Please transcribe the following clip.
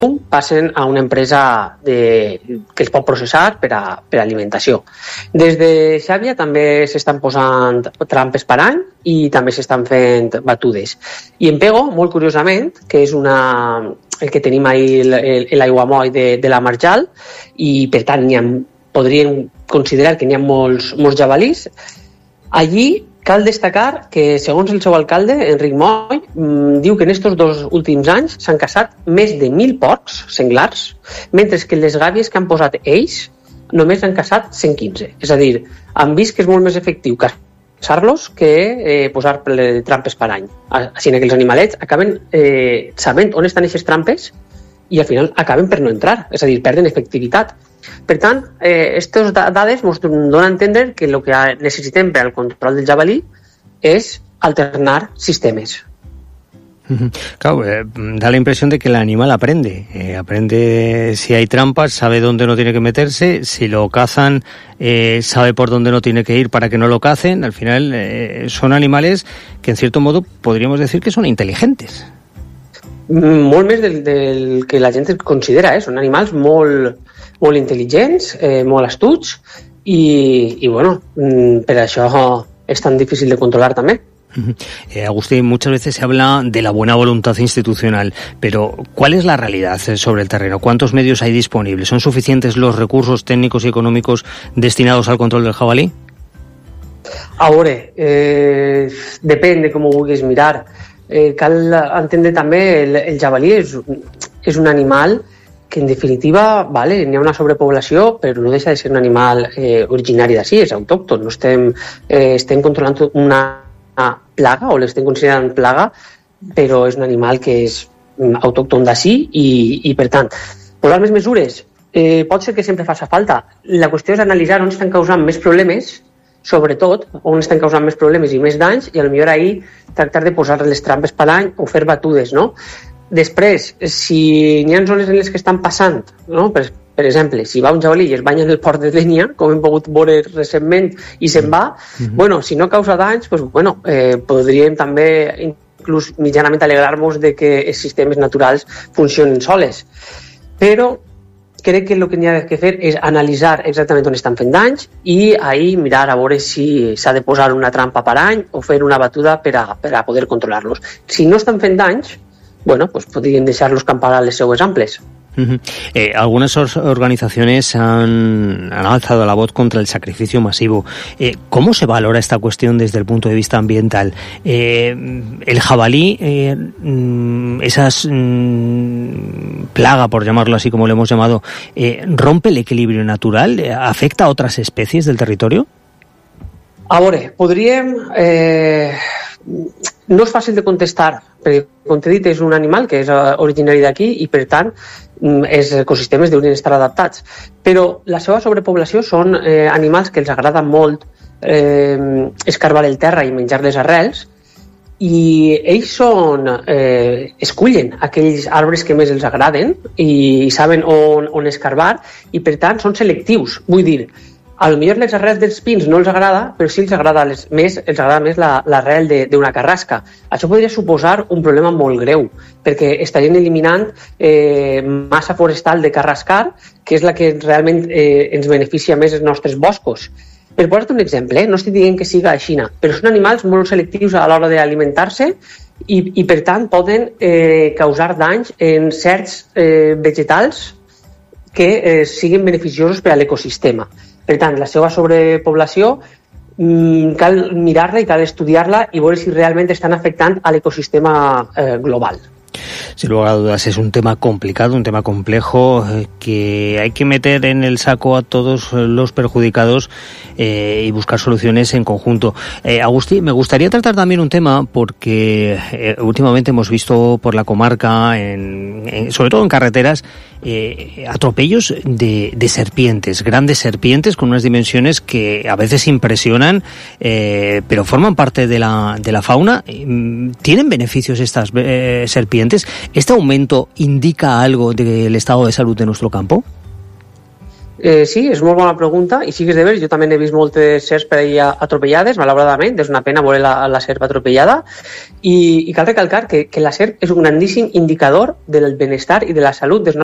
passen a una empresa que es pot processar per a alimentació. Des de Xàbia també s'estan posant trampes per any i també s'estan fent batudes. I en Pego, molt curiosament, que és el que tenim ahir l'aiguamoll de la Marjal, i per tant podríem considerar que n'hi ha molts jabalís. Allí cal destacar que, segons el seu alcalde, Enric Moll, diu que en aquests 2 últims anys s'han caçat més de 1.000 porcs senglars, mentre que les gàbies que han posat ells només n'han caçat 115. És a dir, han vist que és molt més efectiu caçar-los que posar trampes per any. Així que els animalets acaben sabent on estan aquestes trampes i al final acaben per no entrar, és a dir, perden efectivitat. Per tant, aquestes dades ens donen a entendre que el que necessitem per al control del jabalí és alternar sistemes. Claro, da la impresión de que el animal aprende si hay trampas, sabe dónde no tiene que meterse, si lo cazan, sabe por dónde no tiene que ir para que no lo cacen. Al final son animales que en cierto modo podríamos decir que son inteligentes. Molt més del que la gent considera, són animals molt intel·ligents, molt astuts i bueno, per això és tan difícil de controlar també. Agustín, muchas veces se habla de la buena voluntad institucional, pero ¿cuál es la realidad sobre el terreno? ¿Cuántos medios hay disponibles? ¿Son suficientes los recursos técnicos y económicos destinados al control del jabalí? A veure, depèn de com ho vulguis mirar. Cal entendre també el jabalí és un animal que en definitiva n'hi ha una sobrepoblació, però no deixa de ser un animal originari d'ací, és autòcton. No estem controlant una plaga o l'estem considerant plaga, però és un animal que és autòcton d'ací i per tant, posar més mesures pot ser que sempre faci falta. La qüestió és analitzar on estan causant més problemes, sobretot on estan causant més problemes i més danys, i potser ahir tractar de posar les trampes per any o fer batudes, no? Després, si n'hi ha zones en les que estan passant, no? Per exemple, si va un jabalí i es banya en el port de Dénia, com hem pogut veure recentment, i se'n va, bueno, si no causa danys, pues, bueno, podríem també inclús mitjanament alegrar-nos de que els sistemes naturals funcionen soles. Però crec que el que n'hi ha de fer és analitzar exactament on estan fent danys i ahir mirar a veure si s'ha de posar una trampa per any o fer una batuda per a poder controlar-los. Si no estan fent danys, bueno, pues podríem deixar-los campar a les seues amples. Algunas organizaciones han alzado la voz contra el sacrificio masivo. ¿Cómo se valora esta cuestión desde el punto de vista ambiental? El jabalí, esas plaga, por llamarlo así como lo hemos llamado, ¿rompe el equilibrio natural? ¿Afecta a otras especies del territorio? A veure, podríem... No és fàcil de contestar, perquè, com t'he dit, és un animal que és originari d'aquí i, per tant, els ecosistemes deurien estar adaptats. Però la seva sobrepoblació són animals que els agrada molt escarbar el terra i menjar les arrels, i ells escullen aquells arbres que més els agraden i saben on escarbar, i, per tant, són selectius. Vull dir, potser les arrels dels pins no els agrada, però sí els agrada més l'arrel d'una carrasca. Això podria suposar un problema molt greu, perquè estarien eliminant massa forestal de carrascar, que és la que realment ens beneficia més els nostres boscos. Per posar-te un exemple, no estic dient que siga així, però són animals molt selectius a l'hora d'alimentar-se i per tant, poden causar danys en certs vegetals que siguin beneficiosos per a l'ecosistema. Per tant, la seva sobrepoblació cal mirar-la i cal estudiar-la i veure si realment estan afectant a l'ecosistema global. Sin lugar a dudas es un tema complicado, un tema complejo que hay que meter en el saco a todos los perjudicados y buscar soluciones en conjunto. Agustín, me gustaría tratar también un tema porque últimamente hemos visto por la comarca, sobre todo en carreteras, atropellos de serpientes, grandes serpientes con unas dimensiones que a veces impresionan, pero forman parte de la fauna. ¿Tienen beneficios estas serpientes? ¿Este aumento indica algo del estado de salud de nuestro campo? Sí, és molt bona pregunta, i sí que és de veres, jo també n'he vist moltes serps per ahí atropellades, malauradament, és una pena veure la serp atropellada, i cal recalcar que la serp és un grandíssim indicador del benestar i de la salut dels